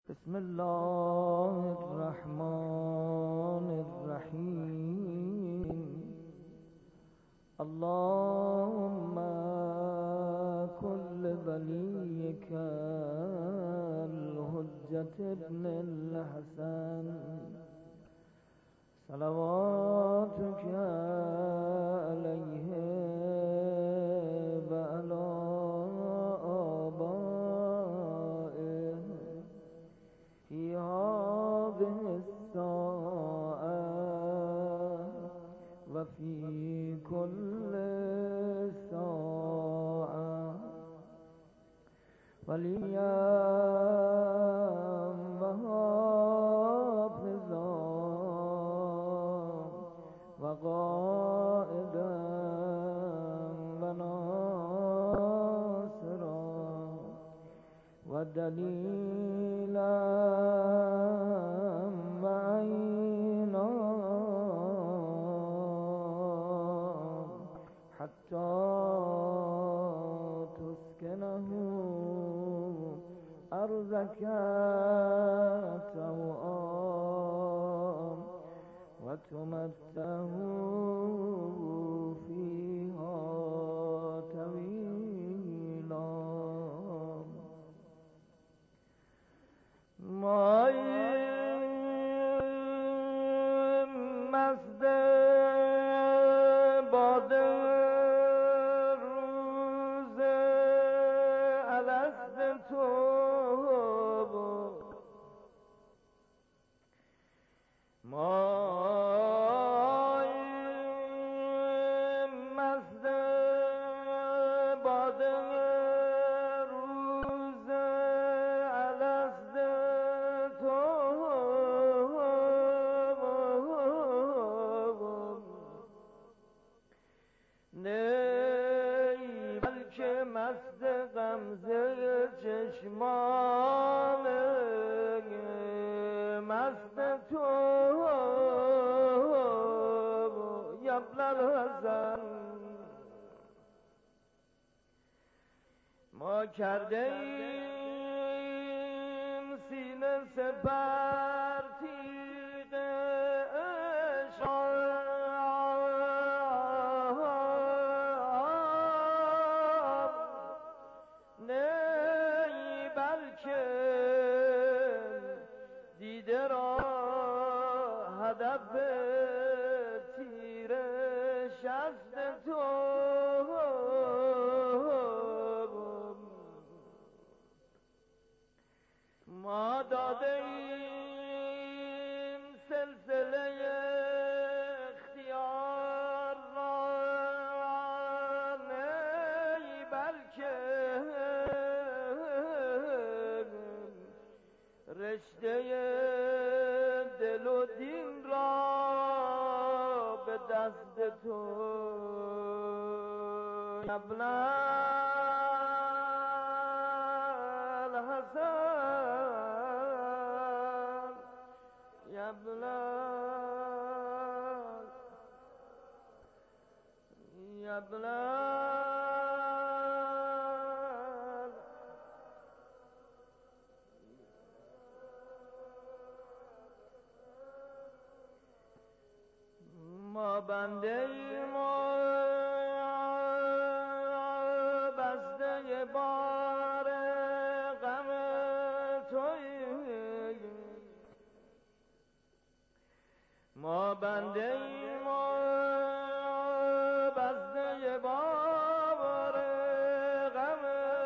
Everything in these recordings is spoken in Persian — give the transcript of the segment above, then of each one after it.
بسم الله الرحمن الرحیم. اللهم كل وليك الحجة ابن الحسن صلواتك عليه وعلى آبائه في هذه الساعة وفي كل ساعة وليا وحافظا وقائدا وناصرا ودليلا معينا حتى تسكنه أرضك توأم وتمتعه فيها طويلا. مست باد روز الست تو مست باد روز الست تو نی بلکه مست غمزه چشمان مست تو یبل الحزن. ما کرده ایم سینه سپر تیغ نی بلکه دیده را هدف تیر شست تو ما داده ایم سلسله اختیار را نی بلکه رشته دل و دین را به دست تو ابن الحسن ابن ما بنده ما بسته بار غم توییم. ما بنده ما بسته بار غم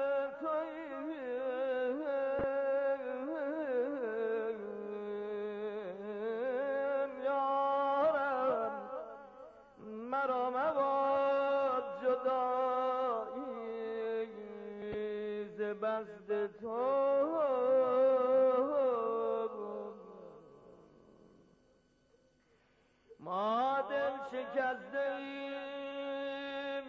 توییم. یارم مرا مباد جدایی ز بست تو. ما دل شکسته ایم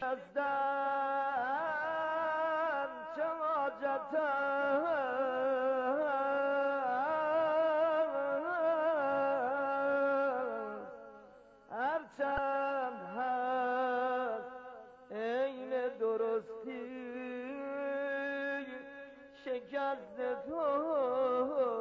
شکستن چه حاجت هرچند هست عین درستی شکست تو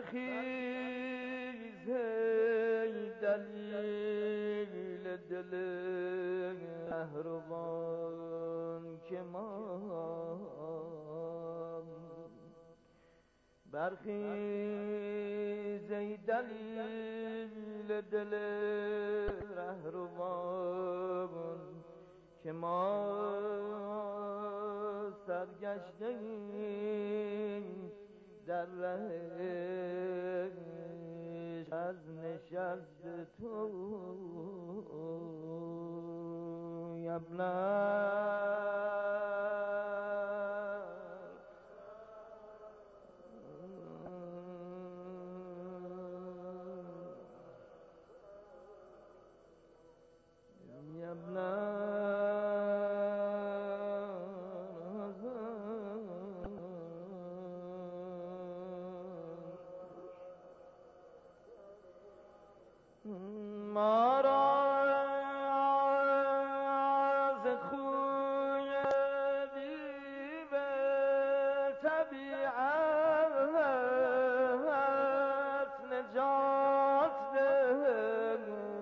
برخیز ای دلیل دل مهربان که ما برخیز ای دلیل دل رهروان که ما سرگشته‌ایم در رهش از نشست تو ما را از خوی دیو طبیعت نجات ده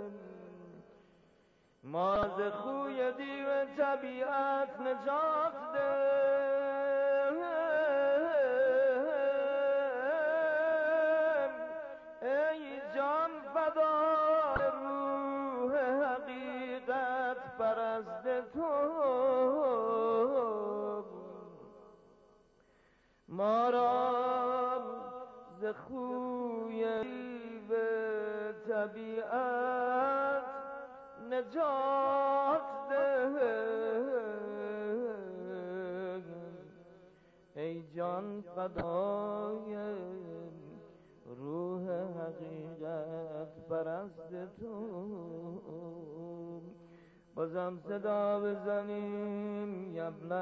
ما از خوی دیو طبیعت نجات ده ای جان فدای روح حقیقت پرست تو ما را ز خوی دیو طبیعت نجات ده ای جان فدای روح حقیقت پرست تو بازم صدا بزنیم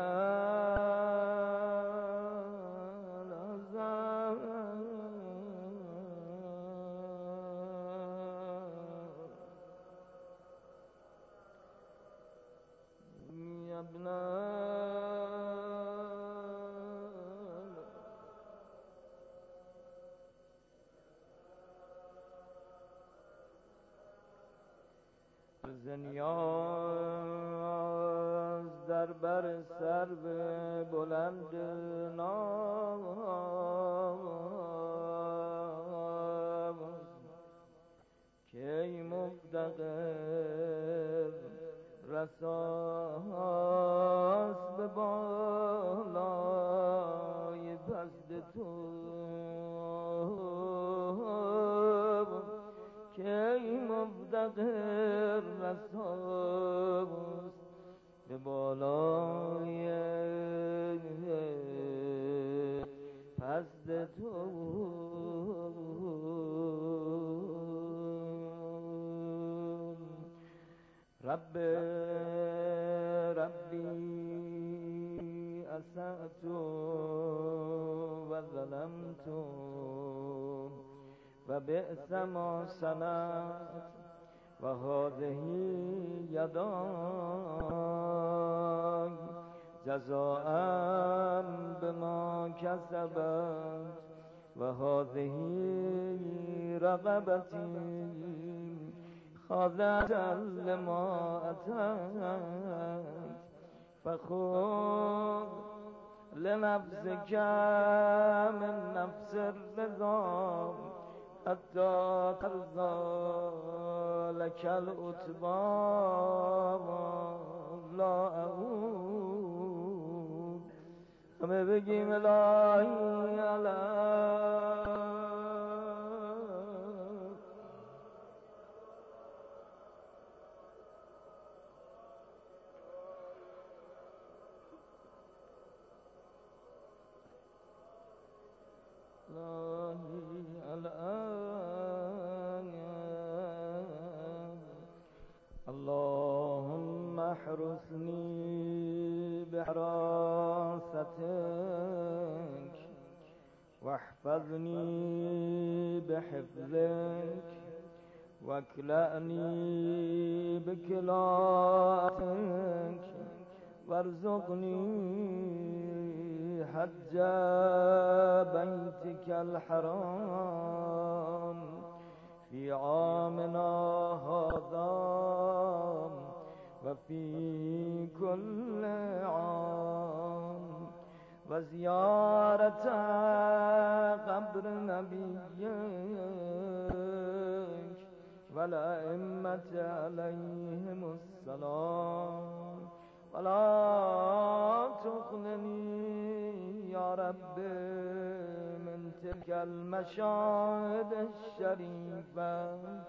نیاز در بر سرو بلند ناز که ای مفتقر رساس به بالای پست تو که ای مفتقر رساس به بالای پست تو ربی اسأت و ظلمت و بئس ما صنعت و هذه یدای جزاء بما کسبت و هذه رقبتی خاضعة لما أتيت فخذ لنفسك من نفس الرضا حتى ترضى لك الأتبى لا أعود همه بگیم الهی الهی اللهم احرسني بحراستك واحفظني بحفظك واكلأني بكلاءتك وارزقني حج بيتك الحرام في عامنا هذا وفي كل عام وزيارة قبر نبيك والأئمة عليهم السلام ولا تخلني يا رب من تلك المشاهد الشريفة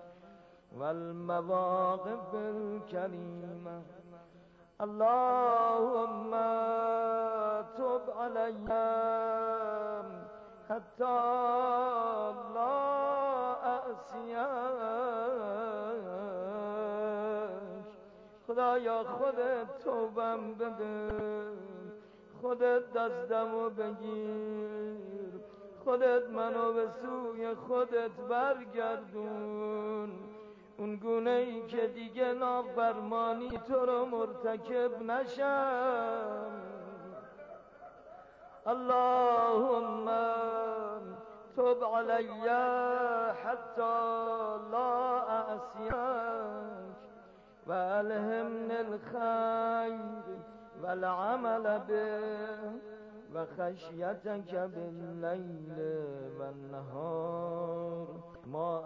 والمواقف الكريمة. اللهم تب علي حتى لا أعصيك. خدایا خودت توبم بده، خودت دستمو بگیر، خودت منو به سوی خودت برگردون، اون گونه ای که دیگه نافرمانی تو رو مرتکب نشم. اللهم تب علی حتی لا اعصیک و الهمنی الخیر والعمل به و خشیتک باللیل و النهار ما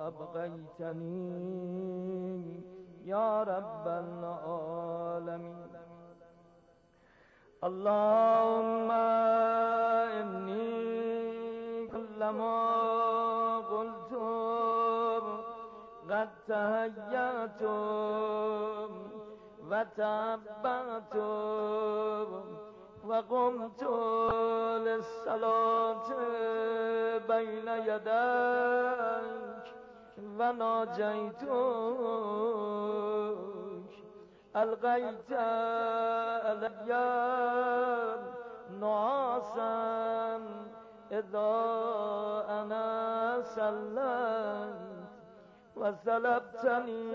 ابقیتنی یا رب العالمین. اللهم انی كلما قلت قد تهیأت و تعبأت و قمت للصلاة بین یدیک و ناجیتک القیت علی نعاسا اذا انا صلیت و سلبتنی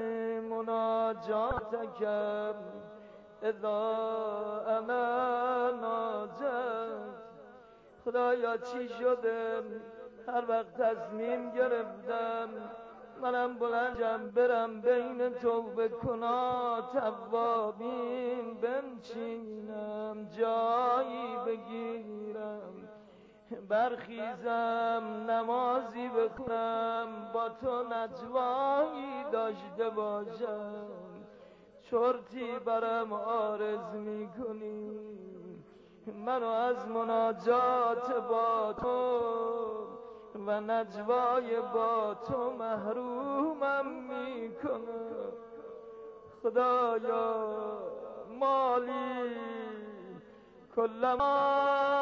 مناجاتک اذا انا ناجیت. خدایا چی شده هر وقت تصمیم گرفتم منم بلنجم برم بین توبه کنا توابین بنشینم، جایی بگیرم برخیزم نمازی بخونم، با تو نجوایی داشته باشم، چرتی برم عارض میکنی، منو از مناجات با تو و نجوای با تو محرومم میکنه. خدایا مالی کلما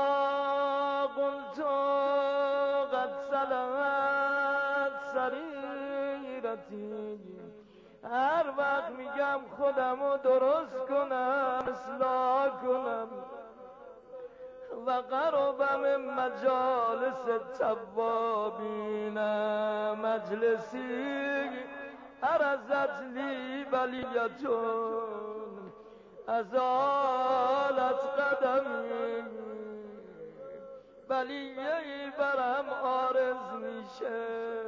قلت قد سلمت سریرتی، هر وقت میگم خودمو درست کنم اصلاح کنم و قرب من مجالس التوابین مجلسی عرضت لی بلیتون ازالت قدمی، بلیه‌ای برم عارض میشه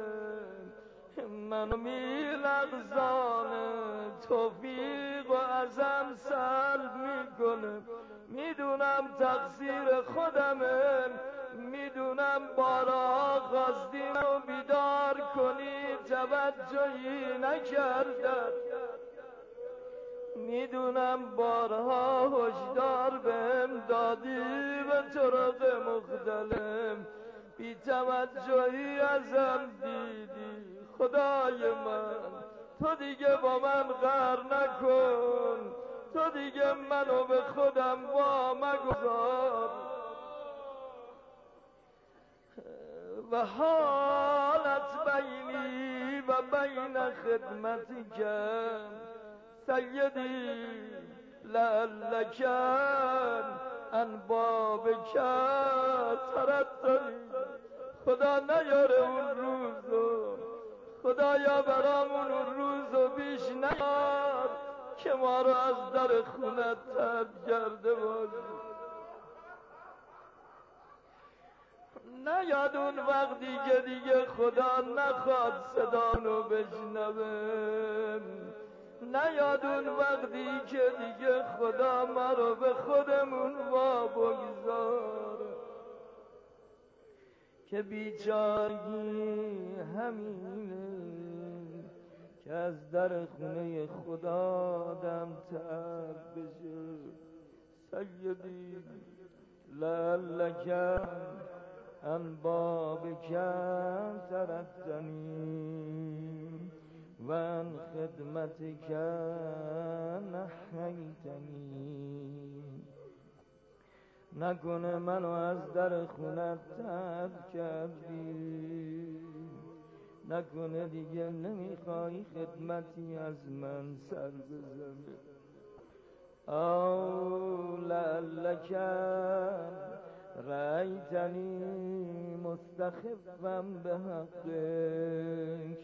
منو میلغزانه، توفیق و ازم سلب میکنه. میدونم تقصیر خودمه، میدونم بارها خواستی منو بیدار کنی توجهی نکردم، میدونم بارها هشدار بهم دادی به طرق مختلف، بی توجهی ازم دیدی. خدای من تو دیگه با من قهر نکن، تو دیگه منو به خودم وا مگذار. و حالت بینی و بین خدمتک سیدی لعلک عن بابک ترددی. خدا نیاره اون روزو، خدایا برامون اون روزو بیش نیار که ما رو از در خونت ترد کرده باشی. نیاد اون وقتی که دیگه خدا نخواد صدانو بشنوه، نیاد اون وقتی که دیگه خدا ما رو به خودمون وا بگذاره، که بیچارگی همینه که از در خونه خدا آدم ترد بشه. سیدی لعلک عن بابک ترکتنی و عن خدمتک نحیتنی. نکنه منو از در خونت طرد کردی، نکنه دیگه نمیخوای خدمتی از من سر بزنی. او لعلک رأیتنی مستخفا به حقک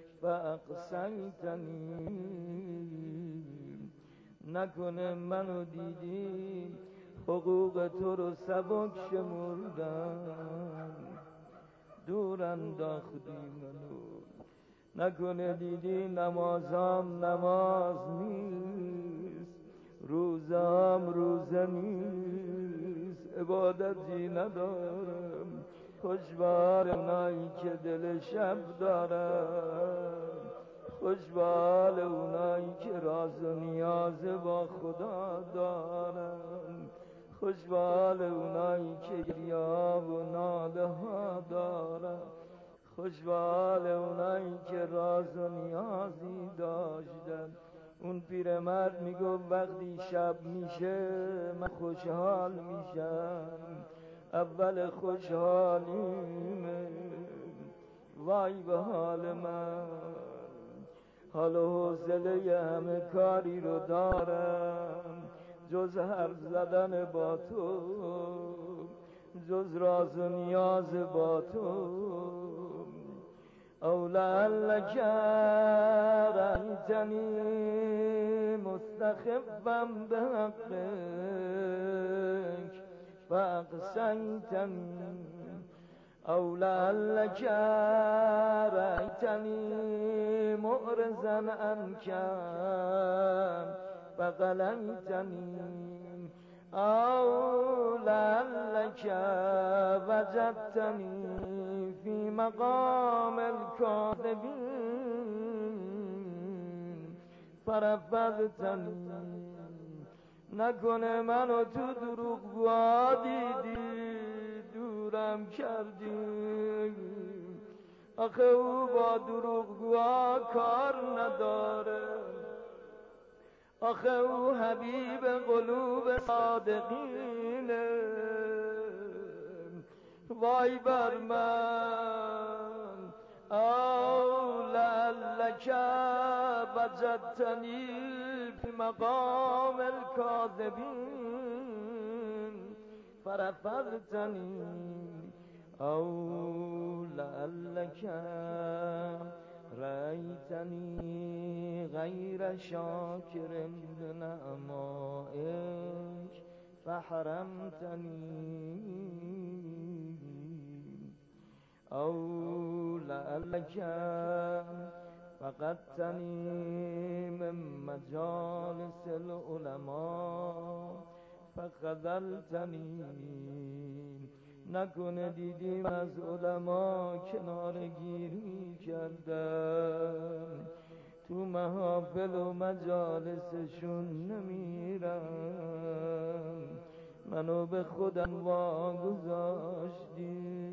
فاقصیتنی. نکنه منو دیدی حقوق تو رو سبک شمردم، دور انداختی منو. نکنه دیدی نمازام نماز نیست، روزام روزه نیست، عبادتی ندارم. خوشبال اونایی که دل شب دارن، خوشبال اونایی که راز و نیاز با خدا دارن، خوشبال اونایی که گریاب و ناله ها دارن، خوشبال اونایی که راز و نیازی داشتن. اون پیرمرد میگو وقتی شب میشه من خوشحال میشم، اول خوشحالیمه. وای به حال من، حال و حوصله همه کاری رو دارم جز حرف زدن با تو، جز راز و نیاز با تو. او لعلک رأیتنی مستخفا به حقک فاقصیتنی. او لعلک رأیتنی معرضا عنک فقلیتنی. او لعلک وجدتنی فی مقام الکاذبین فرفضتنی. نکنه منو تو دروغگوها دیدی دورم کردی. آخه او با دروغگوها کار نداره، آخه او حبیب قلوب صادقینه. وای بر من، او لعلک وجدتنی فی مقام الکاذبین فرفضتنی. او لعلک رأیتنی غیر شاکر لنعمائک فحرمتنی. او لعلک فقدتنی من مجالس العلماء فخذلتنی. نکنه دیدیم از علما کنارگیری کردم، تو محافل و مجالسشون نمیرم، منو به خودم واگذاشتی.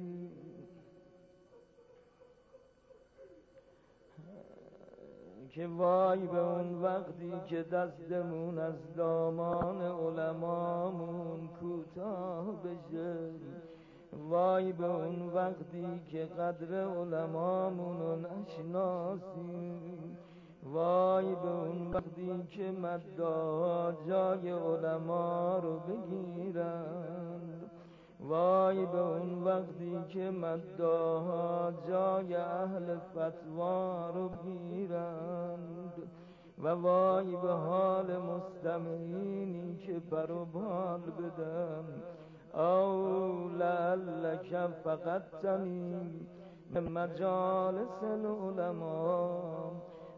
که وای به اون وقتی که دستمون از دامان علمامون کوتاه بشه، وای به اون وقتی که قدر علمامون نشناسیم، وای به اون وقتی که مدعا جای علما رو بگیرند، وای به اون وقتی که مدعاها جای اهل فتوا رو بگیرند، و وای به حال مستمعینی که پر و بال بدن او لعلک فقدتنی من مجالس العلماء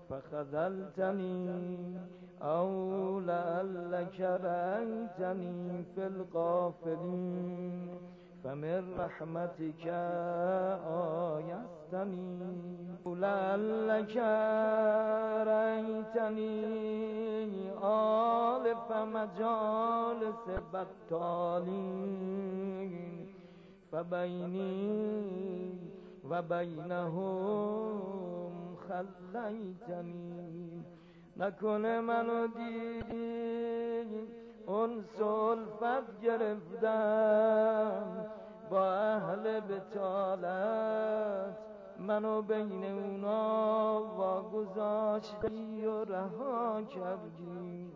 فخذلتنی او لعلک رأیتنی فی الغافلین فمن رحمتك آیستنی لعلک رأیتنی آلف مجالس بطالین فبینی و بینهم خلیتنی نکنه منو دیدی انس الفت گرفتم با اهل بطالت منو بین اونا واگذاشتی و رها کردی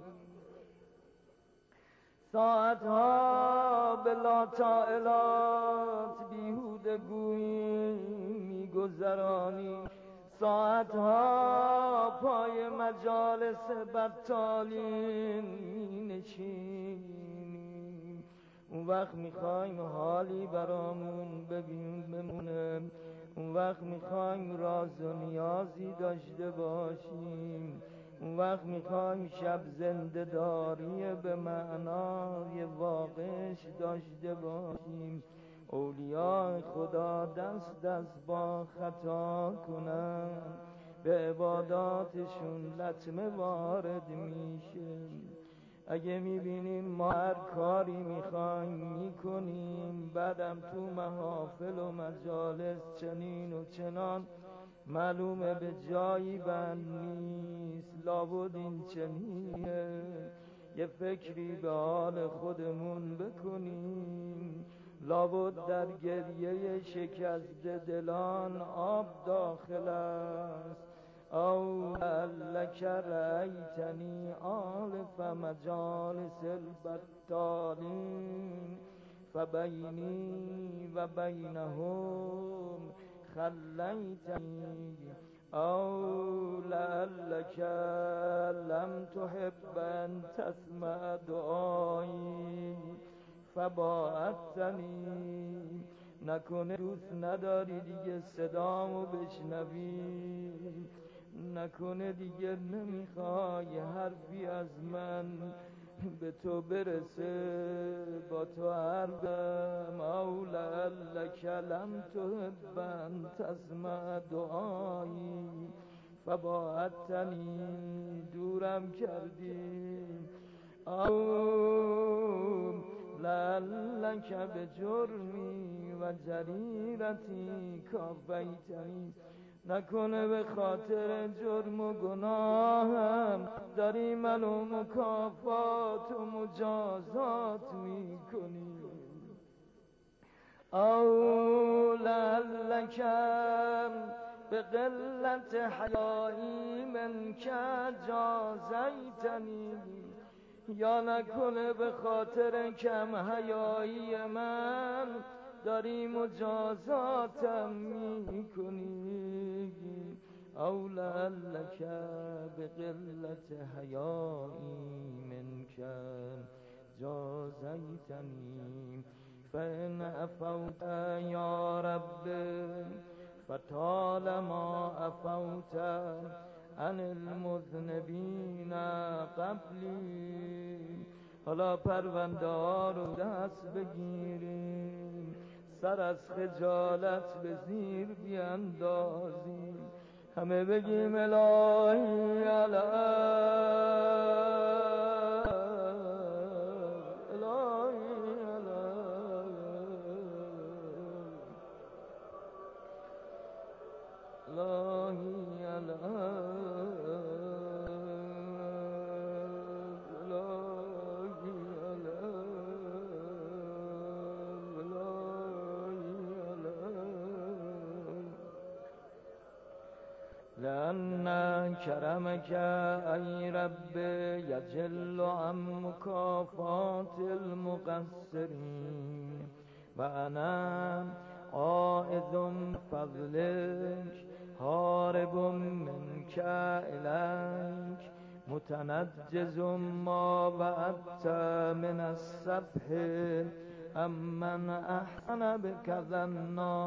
ساعتها بلا طائلات بیهوده گویی میگذرانی ساعتها پای مجالس بطالین مینشینی اون وقت میخوایم حالی برامون بمونه اون وقت میخوایم راز و نیازی داشته باشیم اون وقت میخوایم شب زنده داری به معنای واقعش داشته باشیم اولیاء خدا دست با خطا کنن به عباداتشون لطمه وارد میشه اگه میبینیم ما هر کاری میخوایم میکنیم بعدم تو محافل و مجالس چنین و چنان معلومه به جایی بند نیست لابد این چنینه یه فکری به حال خودمون بکنیم لابد در گریه شکست دلان آب داخل است او لعلک رأیتنی آلف مجالس البطالین فبینی و بینهم خلیتنی او لعلک لم تحب ان تسمع دعایی فباعدتنی نکنه دوست نداری دیگه صدامو بشنوی نکنه دیگه نمیخوای حرفی از من به تو برسه با تو حرفم او لعلک لم تحب ان تسمع دعایی فباعدتنی دورم کردی او لعلک به جرمی و جریرتی کافیتنی نکنه به خاطر جرم و گناهم داری منو مکافات و مجازات میکنی او لعلک به قلت حیایی منک جازیتنی یا نکنه به خاطر کم حیایی من داری مجازاتم میکنی او لعلک به قلت حیایی منک جازیتنی فإن عفوت یا رب فطالما عفوت عن المذنبین قبلی حالا پرونده ها رو دست بگیریم سر از خجالت به زیر بیاندازیم همه بگیم الهی لأن کرمک ای رب یجل عن مکافات المقصرین و انا عائذ فضلک هارب منک الیک متنجز ما وعدت من السبح امن احسن بك ظنا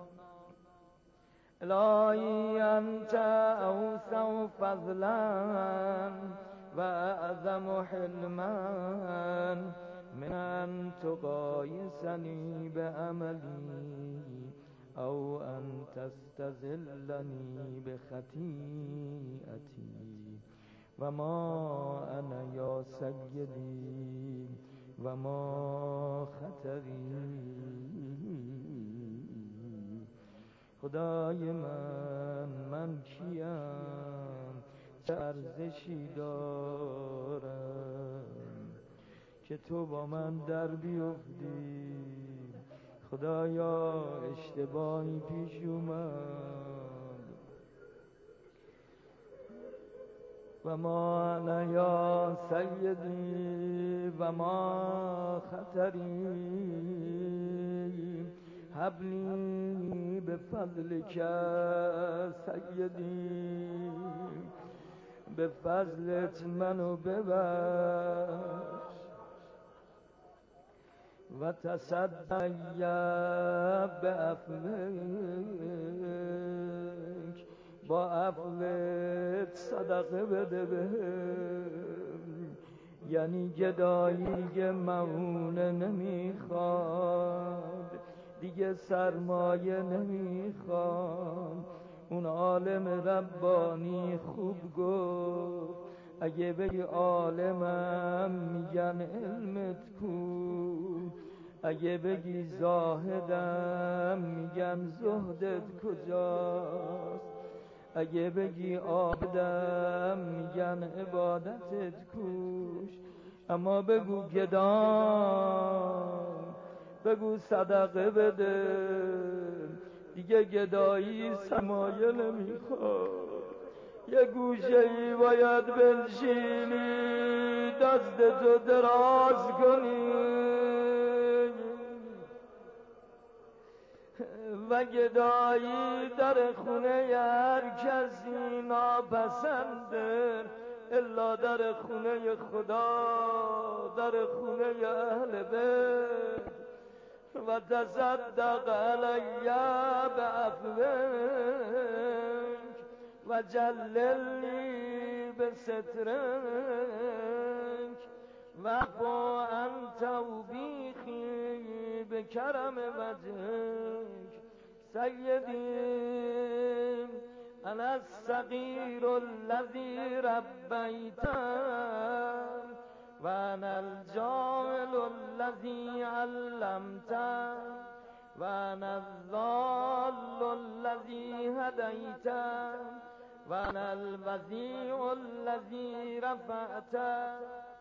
الهی انت اوسع فضلا و اعظم حلما من ان تقایسنی بعملی او ان تستذلنی بخطیئتی و ما انا یا سیدی و ما خطری. خدای من کیم، چه ارزشی دارم که تو با من در بیفتی. خدایا اشتباهی پیش اومد و ما انا یا سیدی و ما خطری. حبلی به فضلک سیدی، به فضلت منو ببخش و تصدق به عفوک، با عفوت صدقه بده بهم. یعنی گدایی دیگه مهونه نمیخواد، دیگه سرمایه نمیخوام. اون عالم ربانی خوب گفت اگه بگی عالمم میگن علمت کو، اگه بگی زاهدم میگن زهدت کجاست، اگه بگی عابدم میگن عبادتت کوش. اما بگو گدام، بگو صدقه بده، دیگه گدایی سرمایه نمیخواد. یه گوشه‌ای باید بنشینی دستتو دراز کنی و گدایی در خونه هر کسی ناپسنده الا در خونه خدا، در خونه اهل بیت. و تصدق علی بعفوک و جللنی بسترک وعفو عن توبیخی بکرم وجهک. سیدی انا الصغیر الذی ربیتم و انا الجاهل الذی علمتم و انا الضال الذی هدیتم و انا الوضیع الذی رفعتم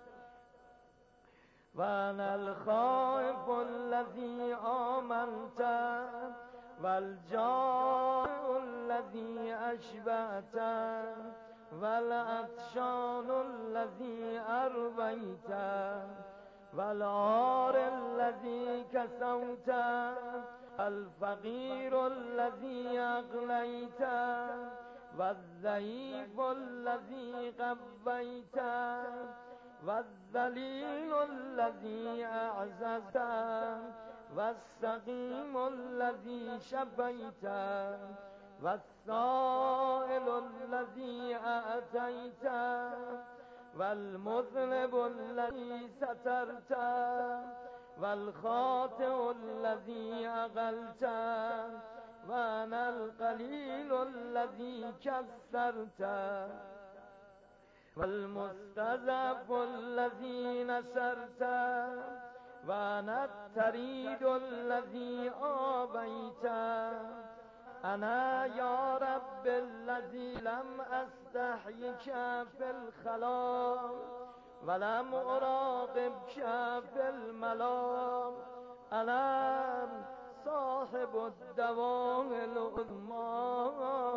و انا الخائف الذی آمنتم و الجائع الذی اشبعتم و العطشان الذی ارویتم و العار الذی کسوتم الفقیر الذی اغنیتم و الضعیف الذی قویتم و الذلیل الذی اعززتم و السقیم الذی شفیتم و السائل الذی اعطیتم و المذنب الذی سترتم و الخاطئ الذی اقلتم و انا القلیل الذی کسرتم و المستضعف الذی نصرتم و انا الطرید الذی آویتم. انا یا رب الذی لم استحیک فی الخلا ولم اراقبک فی الملا. انا صاحب الدواء العظمی،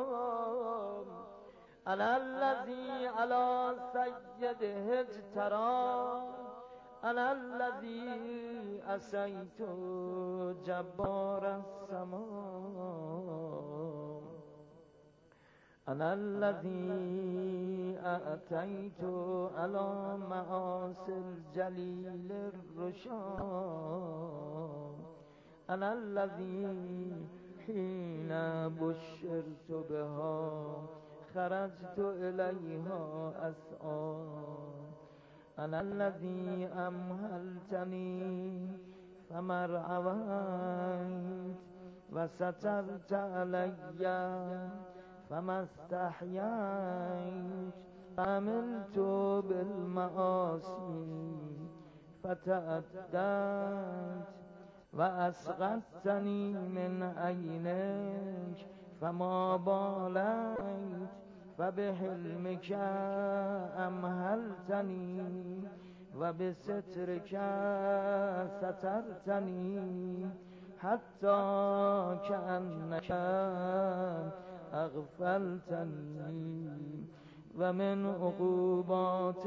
انا الذی علی سیده اجترا، انا الذی عصیت جبار السما. أنا الذي أتيت على معاصي الجليل الرشاد. أنا الذي حين بشرت بها خرجت إليها أسعى. أنا الذي أمهلتني فما رعويت وسترت علي فما استحييت. فعملت بالمعاصي فتأديت وأسقطتني من عينيك فما باليت. فبحلمك أمهلتني وبسترك سترتني حتى كأنك أغفلتني. ومن عقوبات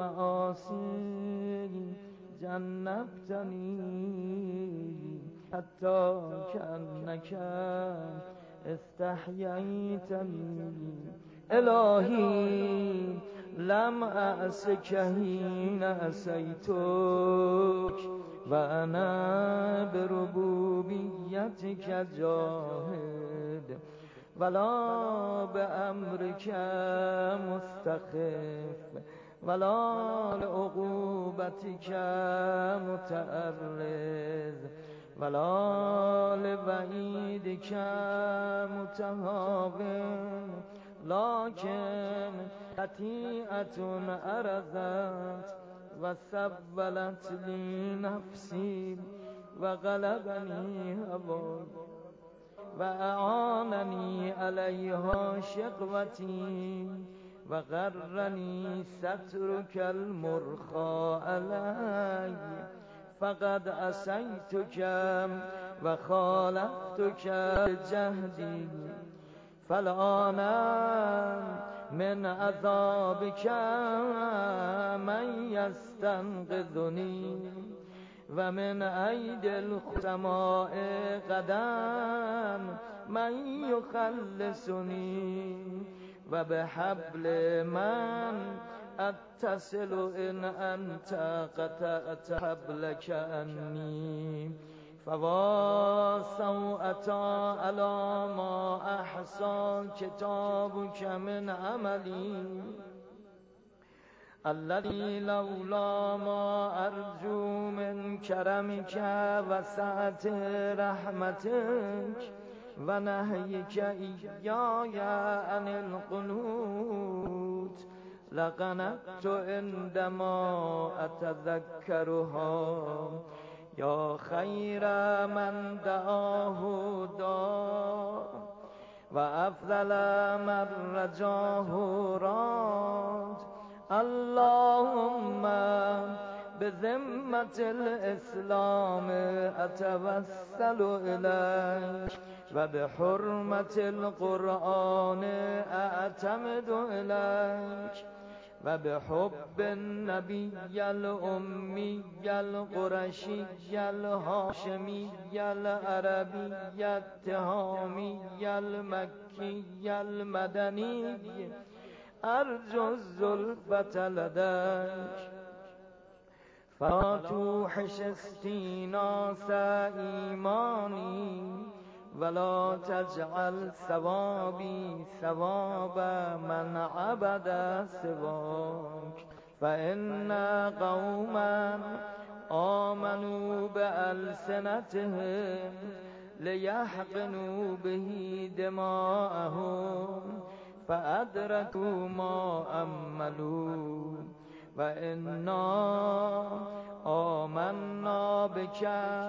المعاصي جنبتني حتى كأنك استحييتني. إلهي لم أعصك حين عصيتك وأنا بربوبيتك جاهد ولا بأمرك مستخف ولا لعقوبتك متأرز ولا لوعيدك متهاون. لكن خطيئة أرزت وسولت لي نفسي وغلبني هواي وأعانني عليها شقوتي وغرني سترك المرخى علي. فقد عصيتك وخالفتك جهدي فالآن من عذابك من يستنقذني ومن أيدي الخصماء قدم من يخلصني. وبحبل من أتصل إن أنت قطعت حبلك عني. فوا سوءة على ما أحصى كتابك من عملي الذي لولا ما أرجو من كرمك وسعة رحمتك ونهيك إياي عن القنوت لقنطت عندما أتذكرها. يا خير من دعاه داع وأفضل من رجاه راد. اللهم بذمة الإسلام أتوسل إليك وبحرمة القرآن أعتمد إليك وبحب النبي الأمي القرشي الهاشمي العربي التهامي المكي المدني أرجو الزلفة لديك. فلا توحش استيناس إيماني ولا تجعل ثوابي ثواب من عبد سواك. فإن قوما آمنوا بألسنتهم ليحقنوا به دماءهم فأدركوا ما أملوا. وإنا آمنا بك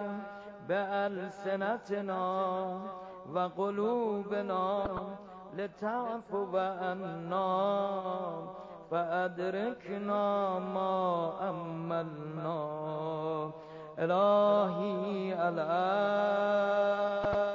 بألسنتنا وقلوبنا لتعفو عنا فأدركنا ما أملنا. إلهي الآن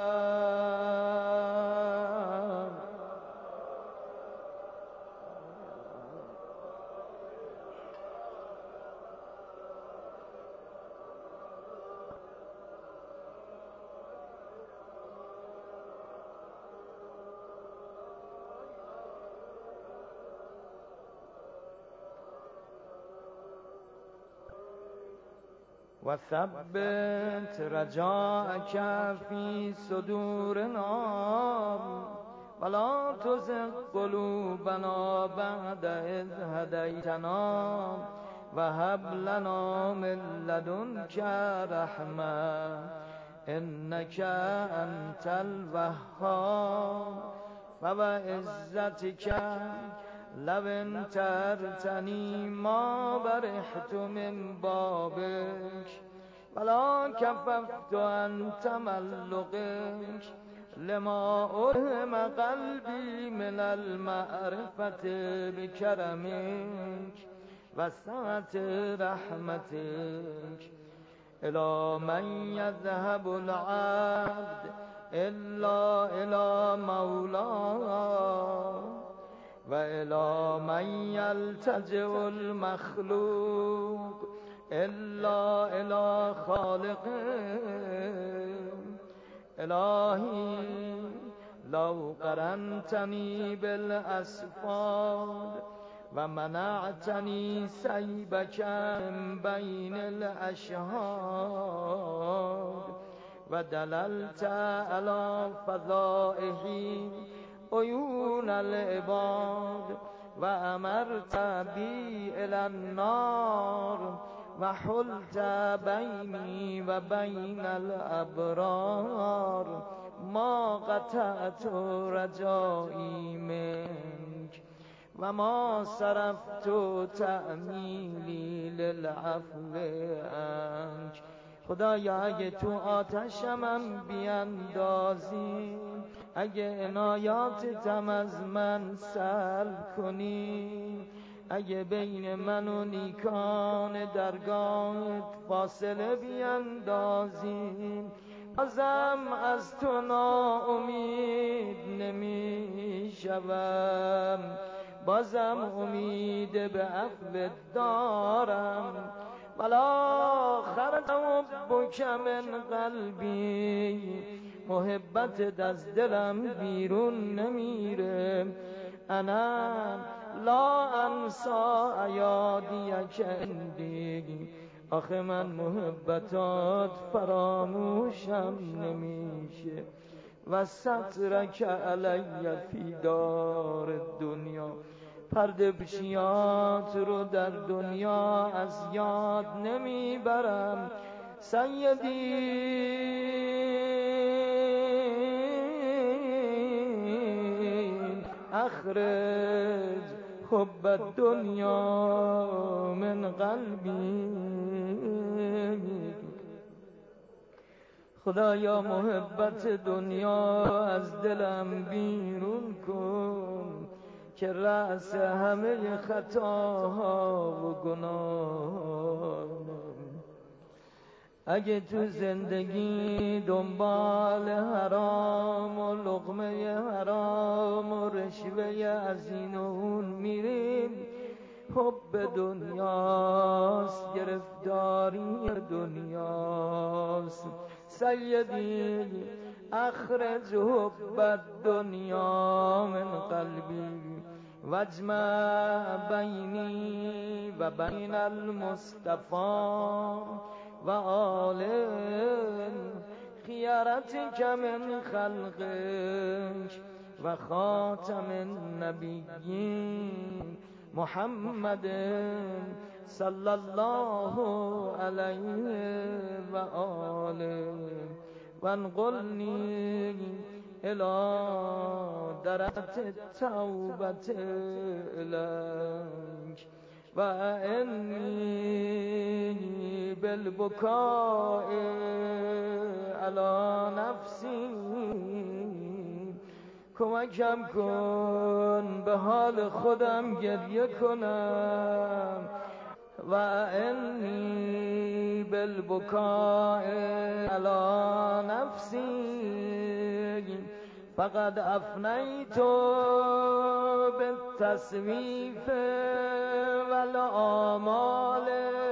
و ثبت رجاءك فی صدورنا ولا تزغ قلوبنا بعد اذ هدیتنا و هب لنا من لدنک رحمة انک انت الوهاب فوعزتک لو انترتنی ما برحت من بابک ولا کففت عن تملقک لما أرهم قلبي من المعرفة بكرمك وسعة رحمتك إلى من يذهب العبد إلا إلى مولاه وإلى من يلتجئ المخلوق إلا إلى خالقه إلهي لو قرنتني بالأسفار ومنعتني سيبك من بين الأشهاد ودللت على فضائه عيون العباد وأمرت بي إلى النار وحلت بيني وبين الأبرار ما قطعت رجائي منك وما صرفت تأمیلی للعفو عنك. خدایا اگه تو آتشم بیندازی، اگه عنایاتتم از من سلب کنی، اگه بین من و نیکان درگاهت فاصله بیندازی، بازم از تو ناامید نمی شوم، بازم امید به عفو دارم. ولا خرج حبک من قلبی، محبت از دلم بیرون نمیره. انا لا انسا ایادیک عندی، آخه من محبتات فراموشم نمیشه. و سترک علی فی دار دنیا، پرده پوشیات رو در دنیا از یاد نمیبرم. سیدی اخرج حب الدنیا من قلبی. خدایا محبت دنیا از دلم بیرون کن که رأس همه خطاها و گناه. اگه تو زندگی دنبال حرام و لقمه حرام و رشوه از این و اون میریم، حب دنیاست، گرفتاری دنیاست. سیدی اخرج حب الدنیا من قلبی واجمع بینی و بین المصطفى و آل خیارتک من خلقک و خاتم النبیین محمد صلی الله علیه و آله و انقلنی الى درجة التوبة إليك و انی بالبکاء علی نفسی. کمکم کن به حال خودم گریه کنم. و انی بالبکاء علی نفسی فقد افنیت بالتسویف والآمال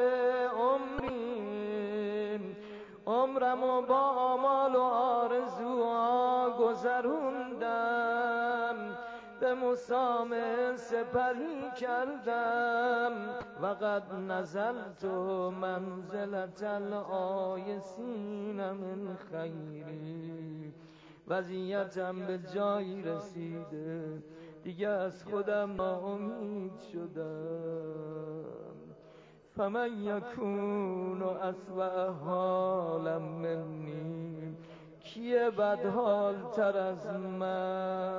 عمری، عمرمو با آمال و آرزوها گذروندم. به مسام سپری کردم و قد نزلت منزلة الآیسین من خیری. وضعیتم به جایی رسیده دیگه از خودم ناامید شدم. فمن یکون اسوأ حالا منی، کیه بدحال تر از من؟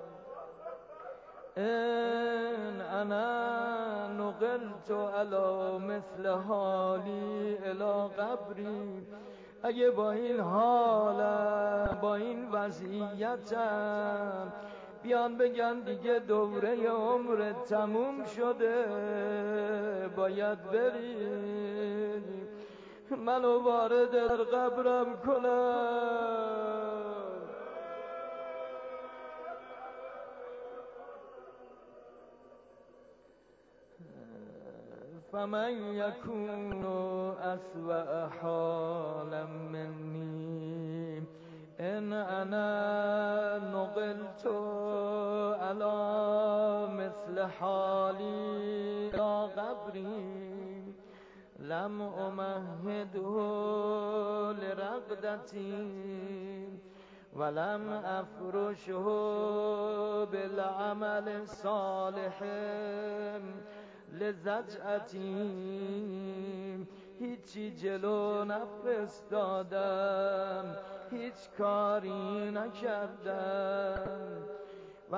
ان انا نقلت علی مثل حالی الی قبری، اگه با این حالم با این وضعیتم بیان بگن دیگه دوره عمر تموم شده باید بری، منو وارد در قبرم کنم. فمن یکون اسوأ حالا منی ان انا نقلت علی مثل حالی یا قبری لم امهده لرقدتی ولم افرشه بالعمل الصالح لزجعتی. هیچی جلو نفرستادم، هیچ کاری نکردم. و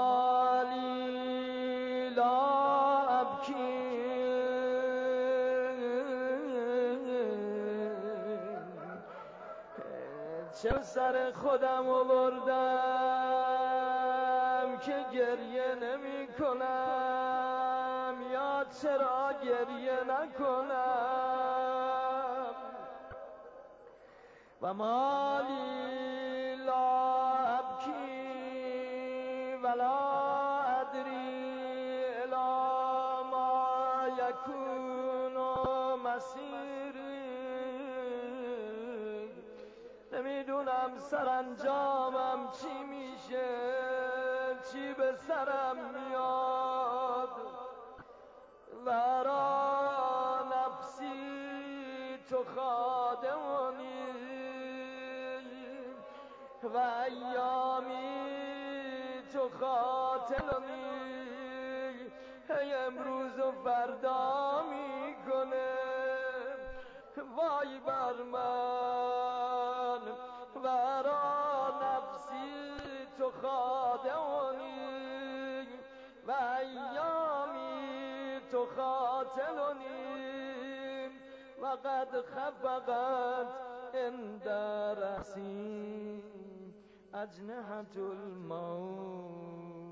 مالی لا ابکی، چه سر خودم آوردم که گریه نمی کنم، یا چرا گریه نکنم. و مالی لا ابکی ولا ادری الی ما یکون مسیری، نمیدونم سرانجامم چی میشه، چی به سرم میاد. ورا نفسی تو خادمونی و ایامی تو خاطلونی، هی امروز و فردا میکنه. وای بر من، ورا نفسی تو خادمونی و ایامی تو خاطلونی و قد خفقت عند رأسی اجنحة الموت.